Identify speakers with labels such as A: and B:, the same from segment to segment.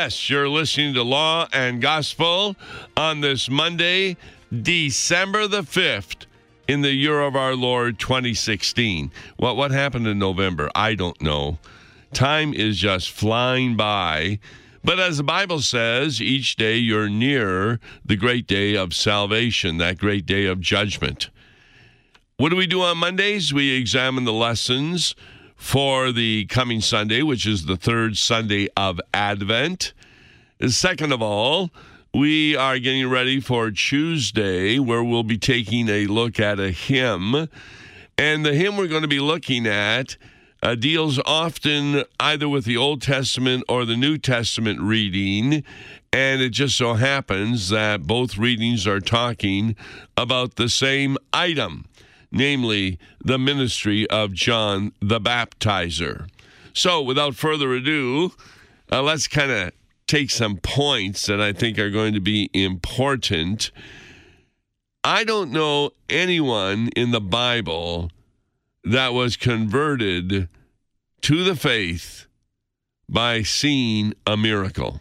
A: Yes, you're listening to Law and Gospel on this Monday, December the 5th, in the year of our Lord 2016. What happened in November? I don't know. Time is just flying by. But as the Bible says, each day you're nearer the great day of salvation, that great day of judgment. What do we do on Mondays? We examine the lessons for the coming Sunday, which is the third Sunday of Advent. Second of all, we are getting ready for Tuesday, where we'll be taking a look at a hymn. And the hymn we're going to be looking at deals often either with the Old Testament or the New Testament reading. And it just so happens that both readings are talking about the same item, namely the ministry of John the Baptizer. So without further ado, let's kind of take some points that I think are going to be important. I don't know anyone in the Bible that was converted to the faith by seeing a miracle.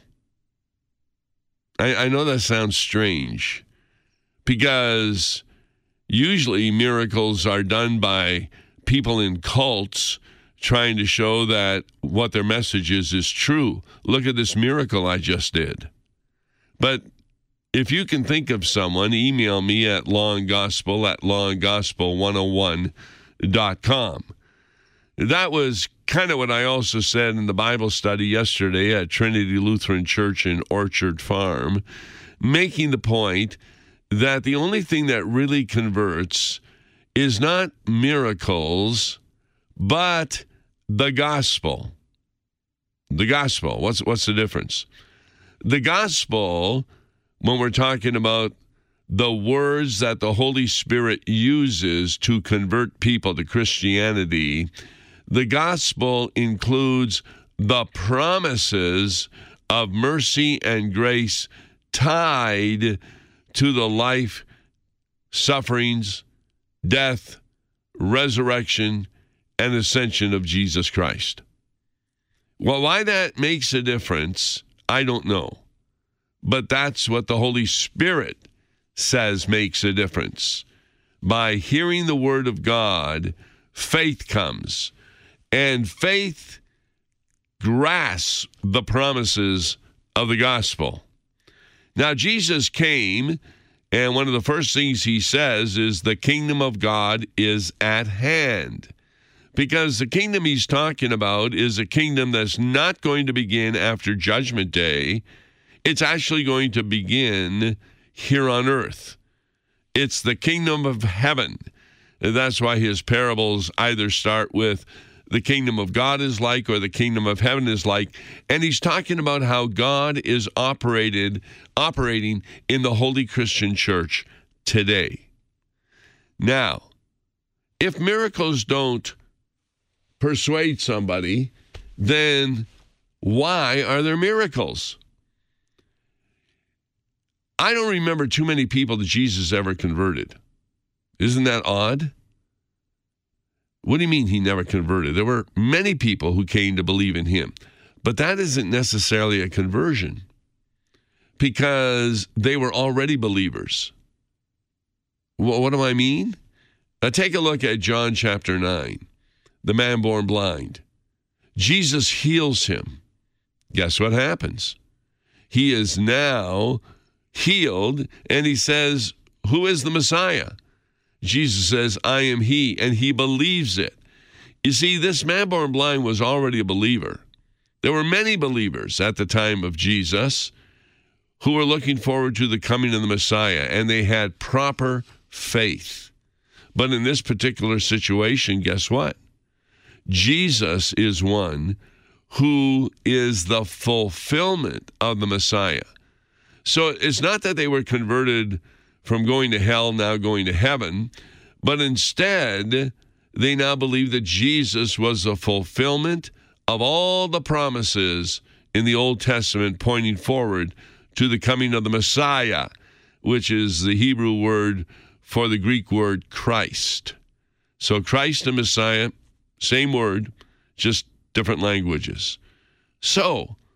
A: I know that sounds strange, because usually miracles are done by people in cults trying to show that what their message is true. Look at this miracle I just did. But if you can think of someone, email me at lawandgospel@lawandgospel101.com. That was kind of what I also said in the Bible study yesterday at Trinity Lutheran Church in Orchard Farm, making the point that the only thing that really converts is not miracles, but the gospel. The gospel. What's the difference? The gospel, when we're talking about the words that the Holy Spirit uses to convert people to Christianity, the gospel includes the promises of mercy and grace tied to the life, sufferings, death, resurrection, and ascension of Jesus Christ. Well, why that makes a difference, I don't know. But that's what the Holy Spirit says makes a difference. By hearing the word of God, faith comes. And faith grasps the promises of the gospel. Now, Jesus came, and one of the first things he says is the kingdom of God is at hand. Because the kingdom he's talking about is a kingdom that's not going to begin after Judgment Day. It's actually going to begin here on earth. It's the kingdom of heaven. And that's why his parables either start with the kingdom of God is like or the kingdom of heaven is like. And he's talking about how God is operating in the Holy Christian Church today. Now, if miracles don't persuade somebody, then why are there miracles? I don't remember too many people that Jesus ever converted. Isn't that odd? What do you mean he never converted? There were many people who came to believe in him, but that isn't necessarily a conversion because they were already believers. What do I mean? Now take a look at John chapter 9, the man born blind. Jesus heals him. Guess what happens? He is now healed, and he says, "Who is the Messiah?" Jesus says, "I am he," and he believes it. You see, this man born blind was already a believer. There were many believers at the time of Jesus who were looking forward to the coming of the Messiah, and they had proper faith. But in this particular situation, guess what? Jesus is one who is the fulfillment of the Messiah. So it's not that they were converted from going to hell, now going to heaven, but instead, they now believe that Jesus was the fulfillment of all the promises in the Old Testament pointing forward to the coming of the Messiah, which is the Hebrew word for the Greek word Christ. So Christ and Messiah, same word, just different languages. So,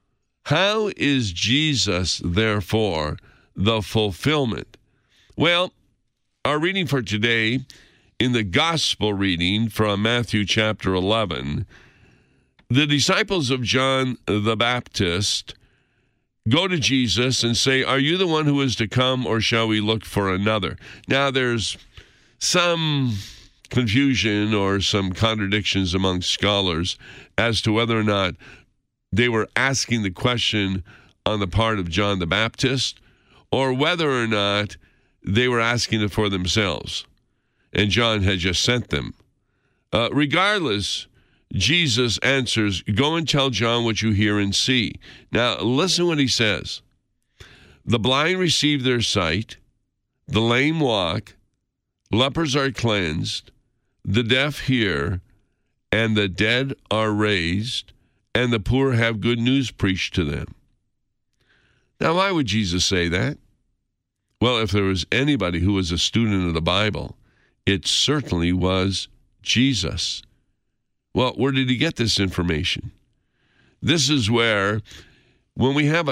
A: How is Jesus, therefore, the fulfillment? Well, our reading for today, in the gospel reading from Matthew chapter 11, the disciples of John the Baptist go to Jesus and say, "Are you the one who is to come, or shall we look for another?" Now, there's some confusion or some contradictions among scholars as to whether or not they were asking the question on the part of John the Baptist, or whether or not they were asking it for themselves, and John had just sent them. Regardless, Jesus answers, "Go and tell John what you hear and see." Now, listen what he says. "The blind receive their sight, the lame walk, lepers are cleansed, the deaf hear, and the dead are raised, and the poor have good news preached to them." Now, why would Jesus say that? Well, if there was anybody who was a student of the Bible, it certainly was Jesus. Well, where did he get this information? This is where, when we have a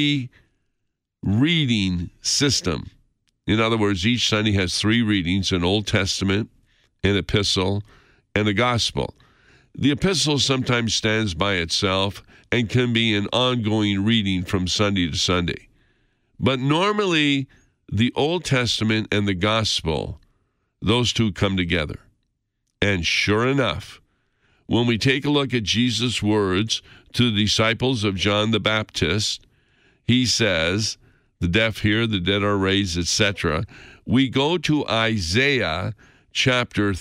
A: 3-reading system, in other words, each Sunday has 3 readings, an Old Testament, an epistle, and a gospel. The epistle sometimes stands by itself and can be an ongoing reading from Sunday to Sunday. But normally, the Old Testament and the gospel, those two come together. And sure enough, when we take a look at Jesus' words to the disciples of John the Baptist, he says, "The deaf hear, the dead are raised," etc. We go to Isaiah chapter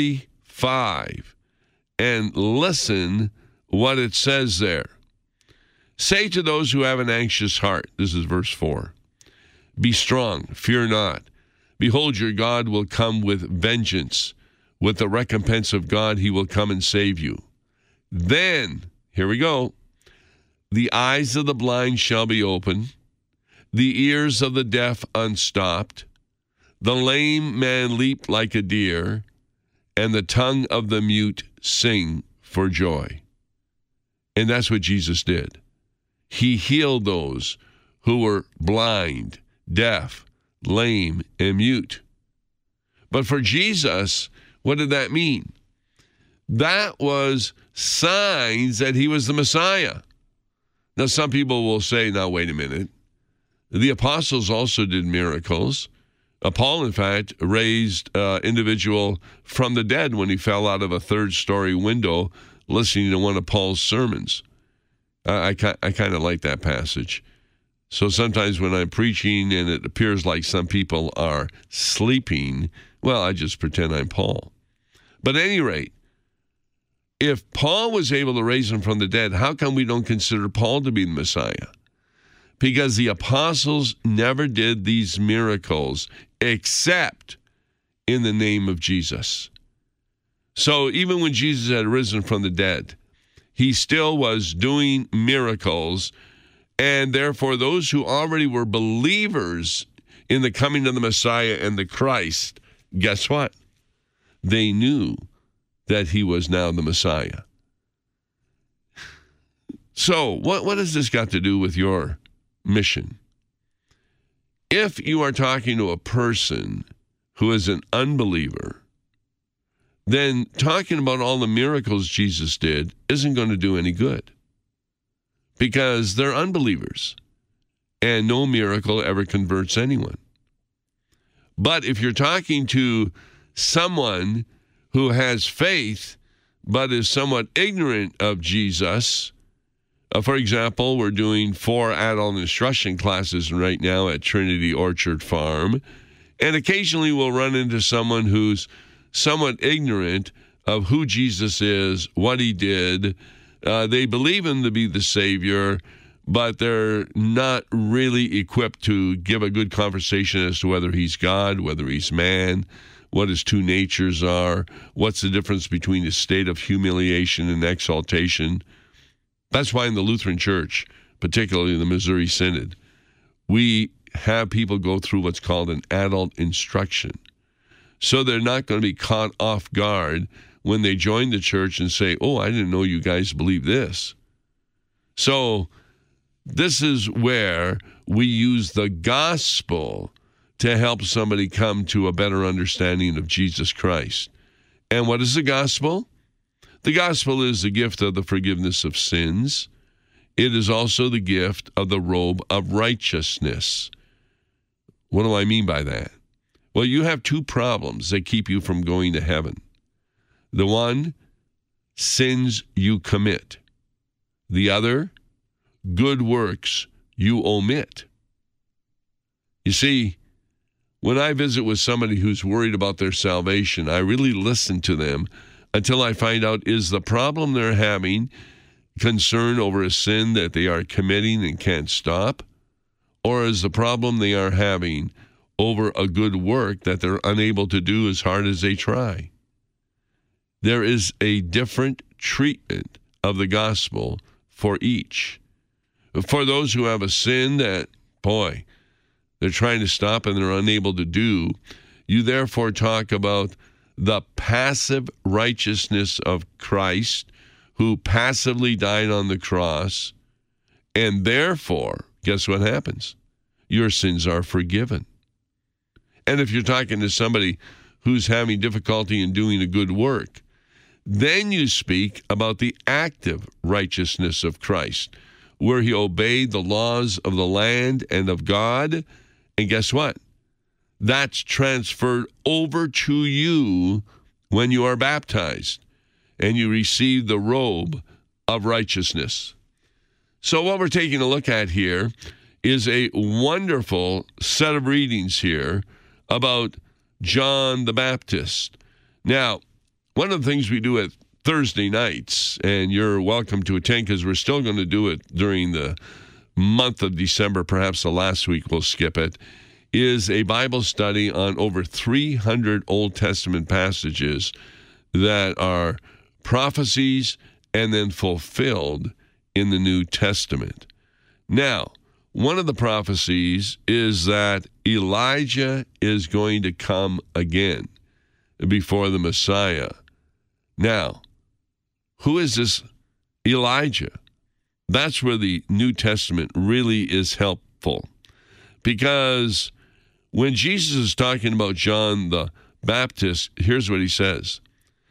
A: 35 and listen what it says there. "Say to those who have an anxious heart," this is verse 4, "Be strong, fear not. Behold, your God will come with vengeance. With the recompense of God, he will come and save you. Then," here we go, "the eyes of the blind shall be opened, the ears of the deaf unstopped, the lame man leap like a deer, and the tongue of the mute sing for joy." And that's what Jesus did. He healed those who were blind, deaf, lame, and mute. But for Jesus, what did that mean? That was signs that he was the Messiah. Now, some people will say, now, wait a minute. The apostles also did miracles. Paul, in fact, raised an individual from the dead when he fell out of a 3rd-story window listening to one of Paul's sermons. I kind of like that passage. So sometimes when I'm preaching and it appears like some people are sleeping, well, I just pretend I'm Paul. But at any rate, if Paul was able to raise him from the dead, how come we don't consider Paul to be the Messiah? Because the apostles never did these miracles except in the name of Jesus. So even when Jesus had risen from the dead, he still was doing miracles, and therefore those who already were believers in the coming of the Messiah and the Christ, guess what? They knew that he was now the Messiah. So what has this got to do with your mission? If you are talking to a person who is an unbeliever, then talking about all the miracles Jesus did isn't going to do any good, because they're unbelievers, and no miracle ever converts anyone. But if you're talking to someone who has faith but is somewhat ignorant of Jesus, for example, we're doing 4 adult instruction classes right now at Trinity Orchard Farm, and occasionally we'll run into someone who's somewhat ignorant of who Jesus is, what he did. They believe him to be the Savior, but they're not really equipped to give a good conversation as to whether he's God, whether he's man, what his 2 natures are, what's the difference between a state of humiliation and exaltation. That's why in the Lutheran Church, particularly the Missouri Synod, we have people go through what's called an adult instruction. So they're not going to be caught off guard when they join the church and say, "Oh, I didn't know you guys believe this." So This is where we use the gospel to help somebody come to a better understanding of Jesus Christ. And what is the gospel? The gospel is the gift of the forgiveness of sins. It is also the gift of the robe of righteousness. What do I mean by that? Well, you have two problems that keep you from going to heaven. The one, sins you commit. The other, good works you omit. You see, when I visit with somebody who's worried about their salvation, I really listen to them until I find out, is the problem they're having concern over a sin that they are committing and can't stop? Or is the problem they are having over a good work that they're unable to do as hard as they try? There is a different treatment of the gospel for each. For those who have a sin that, boy, they're trying to stop and they're unable to do, you therefore talk about the passive righteousness of Christ, who passively died on the cross, and therefore, guess what happens? Your sins are forgiven. And if you're talking to somebody who's having difficulty in doing a good work, then you speak about the active righteousness of Christ, where he obeyed the laws of the land and of God. And guess what? That's transferred over to you when you are baptized and you receive the robe of righteousness. So what we're taking a look at here is a wonderful set of readings here about John the Baptist. Now, one of the things we do at Thursday nights, and you're welcome to attend because we're still going to do it during the month of December, perhaps the last week we'll skip it, is a Bible study on over 300 Old Testament passages that are prophecies and then fulfilled in the New Testament. Now, one of the prophecies is that Elijah is going to come again before the Messiah. Now, who is this Elijah? That's where the New Testament really is helpful. Because when Jesus is talking about John the Baptist, here's what he says.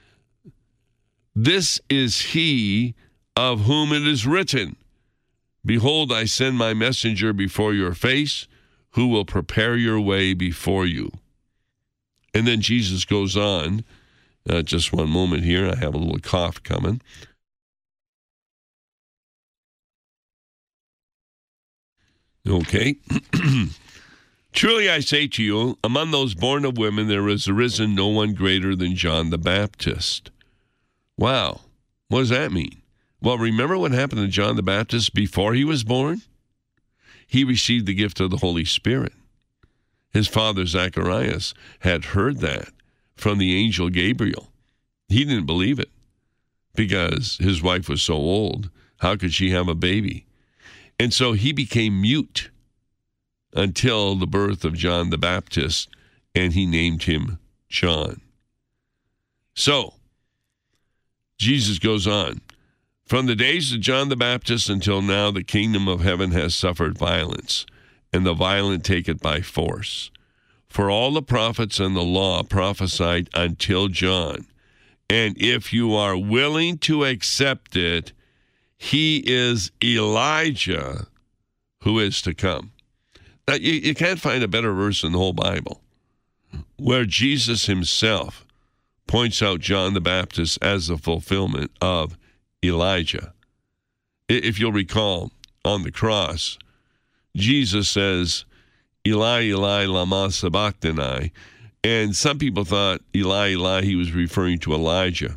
A: This is he of whom it is written, behold, I send my messenger before your face, who will prepare your way before you. And then Jesus goes on. Just one moment here. I have a little cough coming. Okay. Truly I say to you, among those born of women, there has arisen no one greater than John the Baptist. Wow. What does that mean? Well, remember what happened to John the Baptist before he was born? He received the gift of the Holy Spirit. His father, Zacharias, had heard that from the angel Gabriel. He didn't believe it because his wife was so old. How could she have a baby? And so he became mute until the birth of John the Baptist, and he named him John. So, Jesus goes on. From the days of John the Baptist until now, the kingdom of heaven has suffered violence, and the violent take it by force. For all the prophets and the law prophesied until John. And if you are willing to accept it, he is Elijah who is to come. Now, you can't find a better verse in the whole Bible where Jesus himself points out John the Baptist as the fulfillment of Elijah. If you'll recall, on the cross, Jesus says, Eli, Eli, lama sabachthani. And some people thought, Eli, Eli, he was referring to Elijah.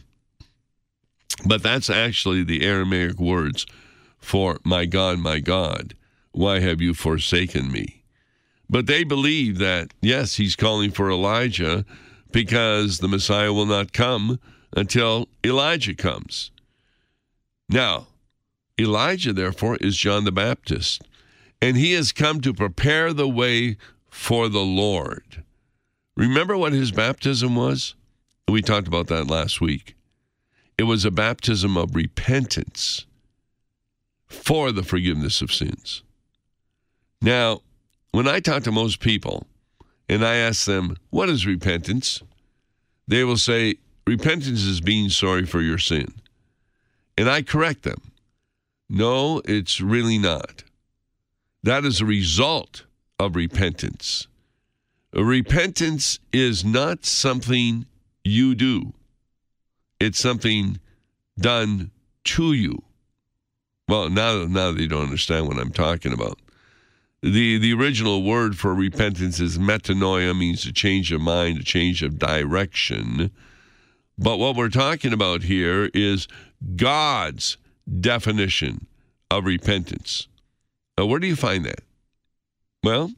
A: But that's actually the Aramaic words for, my God, why have you forsaken me? But they believe that, yes, he's calling for Elijah because the Messiah will not come until Elijah comes. Now, Elijah, therefore, is John the Baptist, and he has come to prepare the way for the Lord. Remember what his baptism was? We talked about that last week. It was a baptism of repentance for the forgiveness of sins. Now, when I talk to most people and I ask them, what is repentance? They will say, repentance is being sorry for your sin. And I correct them. No, it's really not. That is a result of repentance. Repentance is not something you do. It's something done to you. Well, now they don't understand what I'm talking about. The original word for repentance is metanoia, means a change of mind, a change of direction. But what we're talking about here is God's definition of repentance. Now, where do you find that? Well,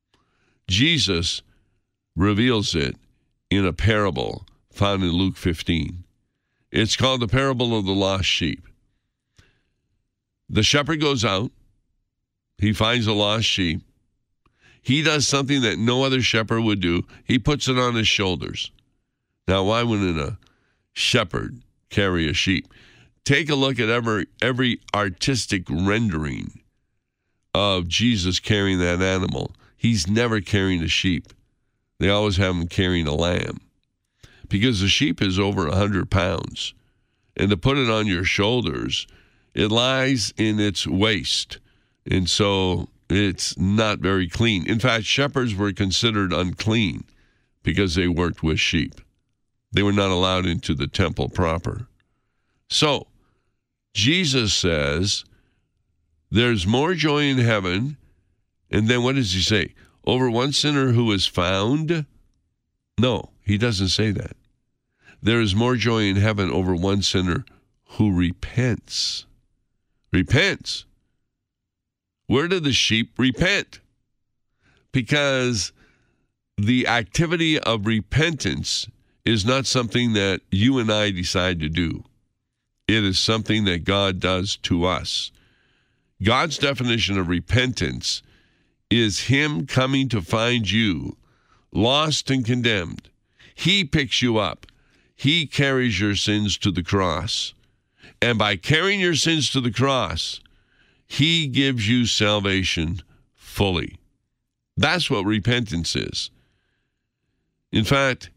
A: Jesus reveals it in a parable found in Luke 15. It's called the parable of the lost sheep. The shepherd goes out. He finds a lost sheep. He does something that no other shepherd would do. He puts it on his shoulders. Now, why wouldn't a shepherd carry a sheep? Take a look at every artistic rendering of Jesus carrying that animal. He's never carrying a sheep. They always have him carrying a lamb, because the sheep is over 100 pounds. And to put it on your shoulders, it lies in its waist. And so it's not very clean. In fact, shepherds were considered unclean because they worked with sheep. They were not allowed into the temple proper. So Jesus says there's more joy in heaven. And then what does he say? Over one sinner who is found? No, he doesn't say that. There is more joy in heaven over one sinner who repents. Repents. Where do the sheep repent? Because the activity of repentance is not something that you and I decide to do. It is something that God does to us. God's definition of repentance is him coming to find you lost and condemned. He picks you up. He carries your sins to the cross. And by carrying your sins to the cross, he gives you salvation fully. That's what repentance is. In fact,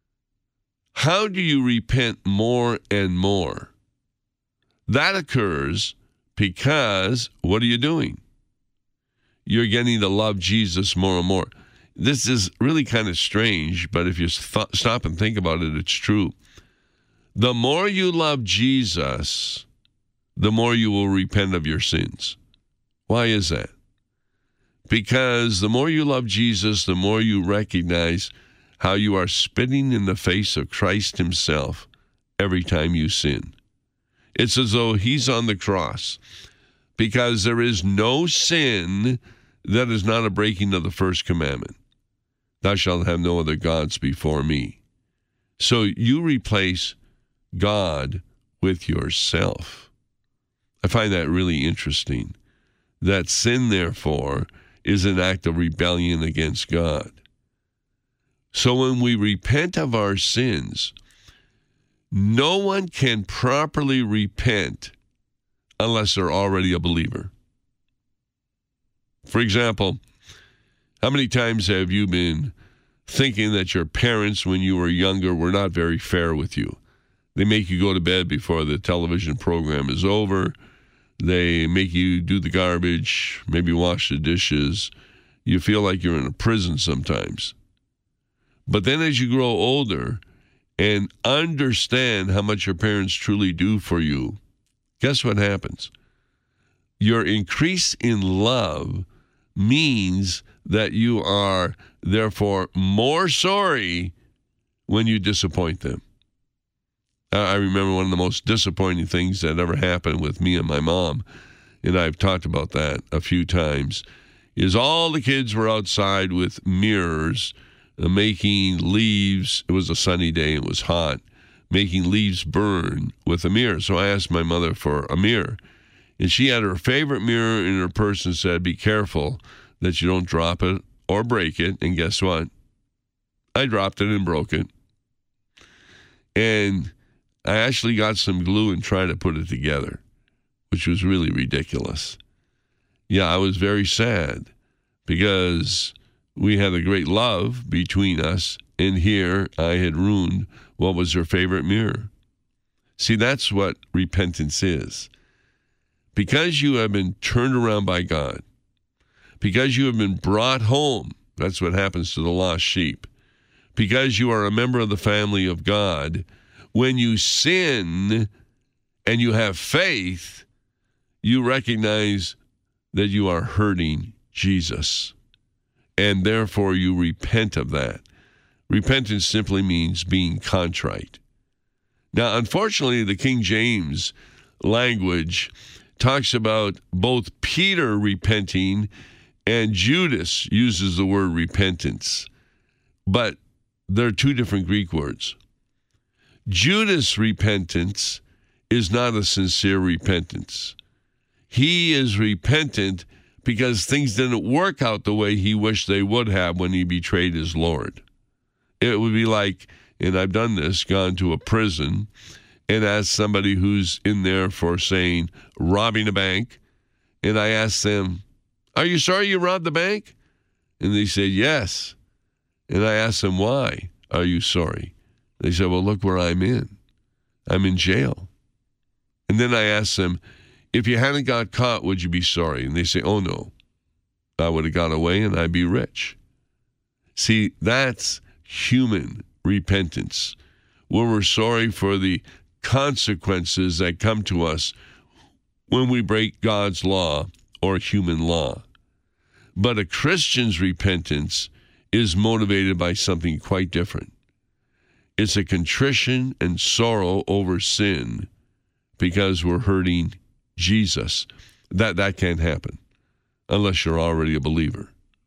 A: how do you repent more and more? That occurs because what are you doing? You're getting to love Jesus more and more. This is really kind of strange, but if you stop and think about it, it's true. The more you love Jesus, the more you will repent of your sins. Why is that? Because the more you love Jesus, the more you recognize how you are spitting in the face of Christ himself every time you sin. It's as though he's on the cross, because there is no sin that is not a breaking of the first commandment. Thou shalt have no other gods before me. So you replace God with yourself. I find that really interesting. That sin, therefore, is an act of rebellion against God. So when we repent of our sins, no one can properly repent unless they're already a believer. For example, how many times have you been thinking that your parents, when you were younger, were not very fair with you? They make you go to bed before the television program is over. They make you do the garbage, maybe wash the dishes. You feel like you're in a prison sometimes. But then as you grow older and understand how much your parents truly do for you, guess what happens? Your increase in love means that you are, therefore, more sorry when you disappoint them. I remember one of the most disappointing things that ever happened with me and my mom, and I've talked about that a few times, is all the kids were outside with mirrors, making leaves. It was a sunny day, it was hot, making leaves burn with a mirror. So I asked my mother for a mirror, and she had her favorite mirror in her purse and said, be careful that you don't drop it or break it. And guess what? I dropped it and broke it. And I actually got some glue and tried to put it together. which was really ridiculous. Yeah, I was very sad because we had a great love between us, and here I had ruined what was her favorite mirror. See, that's what repentance is. Because you have been turned around by God, because you have been brought home, that's what happens to the lost sheep, because you are a member of the family of God, when you sin and you have faith, you recognize that you are hurting Jesus, and therefore you repent of that. Repentance simply means being contrite. Now, unfortunately, the King James language talks about both Peter repenting and Judas uses the word repentance, but they're two different Greek words. Judas' repentance is not a sincere repentance. He is repentant because things didn't work out the way he wished they would have when he betrayed his Lord. It would be like, and I've done this, gone to a prison and asked somebody who's in there for, saying, robbing a bank, and I asked them, are you sorry you robbed the bank? And they said, yes. And I asked them, why are you sorry? They said, well, look where I'm in. I'm in jail. And then I asked them, if you hadn't got caught, would you be sorry? And they say, oh, no. I would have got away and I'd be rich. See, that's human repentance, where we're sorry for the consequences that come to us when we break God's law or human law. But a Christian's repentance is motivated by something quite different. It's a contrition and sorrow over sin because we're hurting Jesus. That can't happen unless you're already a believer.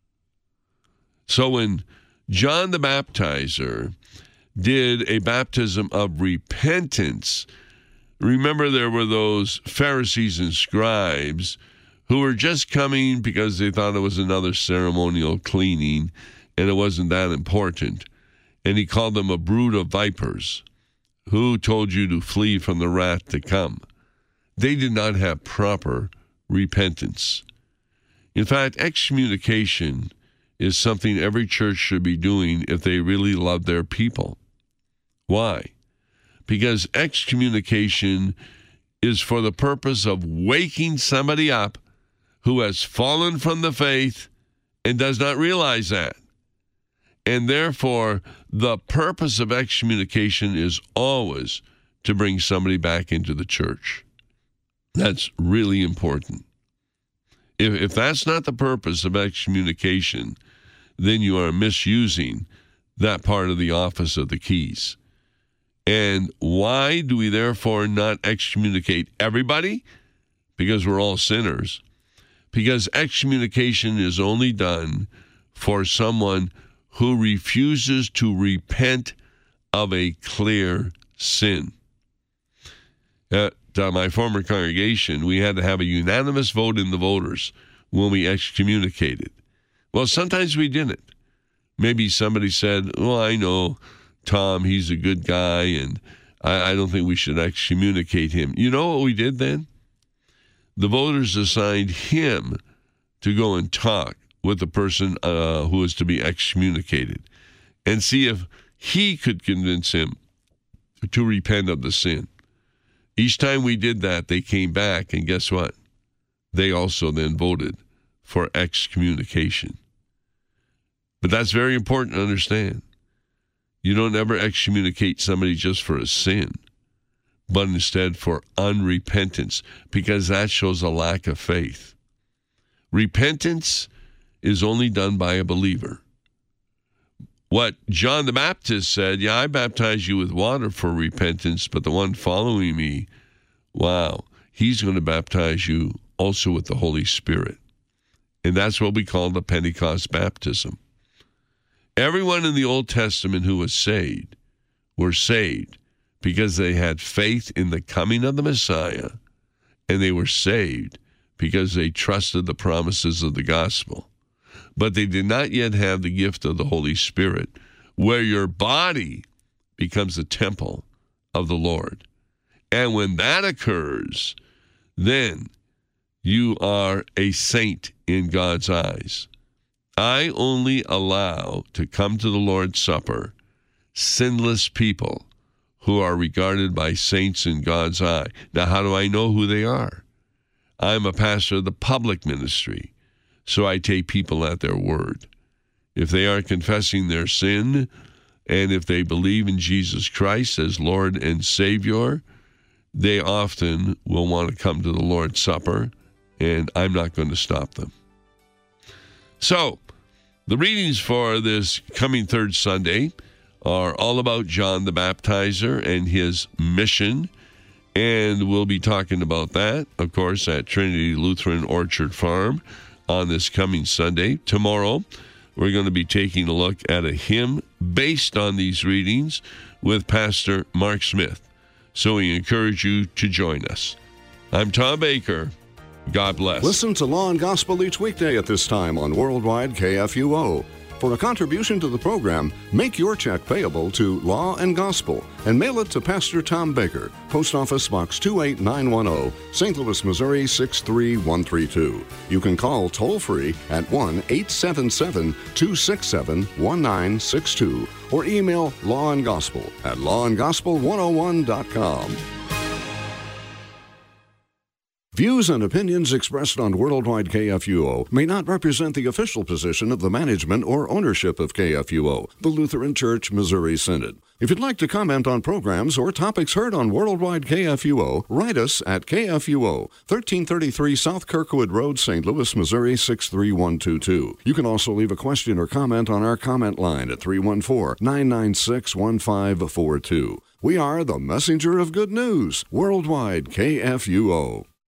A: So when John the Baptizer did a baptism of repentance, remember there were those Pharisees and scribes who were just coming because they thought it was another ceremonial cleaning and it wasn't that important. And he called them a brood of vipers. Who told you to flee from the wrath to come? They did not have proper repentance. In fact, excommunication is something every church should be doing if they really love their people. Why? Because excommunication is for the purpose of waking somebody up who has fallen from the faith and does not realize that. And therefore, the purpose of excommunication is always to bring somebody back into the church. That's really important. If that's not the purpose of excommunication, then you are misusing that part of the office of the keys. And why do we therefore not excommunicate everybody? Because we're all sinners. Because excommunication is only done for someone who refuses to repent of a clear sin. At my former congregation, we had to have a unanimous vote in the voters when we excommunicated. Well, sometimes we didn't. Maybe somebody said, well, I know Tom, he's a good guy, and I don't think we should excommunicate him. You know what we did then? The voters assigned him to go and talk with the person who is to be excommunicated and see if he could convince him to repent of the sin. Each time we did that, they came back, and guess what? They also then voted for excommunication. But that's very important to understand. You don't ever excommunicate somebody just for a sin, but instead for unrepentance, because that shows a lack of faith. Repentance is only done by a believer. What John the Baptist said, yeah, I baptize you with water for repentance, but the one following me, wow, he's going to baptize you also with the Holy Spirit. And that's what we call the Pentecost baptism. Everyone in the Old Testament who was saved were saved because they had faith in the coming of the Messiah, and they were saved because they trusted the promises of the gospel. But they did not yet have the gift of the Holy Spirit, where your body becomes a temple of the Lord. And when that occurs, then you are a saint in God's eyes. I only allow to come to the Lord's Supper sinless people who are regarded by saints in God's eye. Now, how do I know who they are? I'm a pastor of the public ministry, so I take people at their word. If they are confessing their sin, and if they believe in Jesus Christ as Lord and Savior, they often will want to come to the Lord's Supper, and I'm not going to stop them. So, the readings for this coming third Sunday are all about John the Baptizer and his mission, and we'll be talking about that, of course, at Trinity Lutheran Orchard Farm on this coming Sunday. Tomorrow, we're going to be taking a look at a hymn based on these readings with Pastor Mark Smith. So we encourage you to join us. I'm Tom Baker. God bless.
B: Listen to Law and Gospel each weekday at this time on Worldwide KFUO. For a contribution to the program, make your check payable to Law and Gospel and mail it to Pastor Tom Baker, Post Office Box 28910, St. Louis, Missouri 63132. You can call toll-free at 1-877-267-1962 or email lawandgospel@lawandgospel101.com. Views and opinions expressed on Worldwide KFUO may not represent the official position of the management or ownership of KFUO, the Lutheran Church Missouri Synod. If you'd like to comment on programs or topics heard on Worldwide KFUO, write us at KFUO, 1333 South Kirkwood Road, St. Louis, Missouri 63122. You can also leave a question or comment on our comment line at 314-996-1542. We are the messenger of good news, Worldwide KFUO.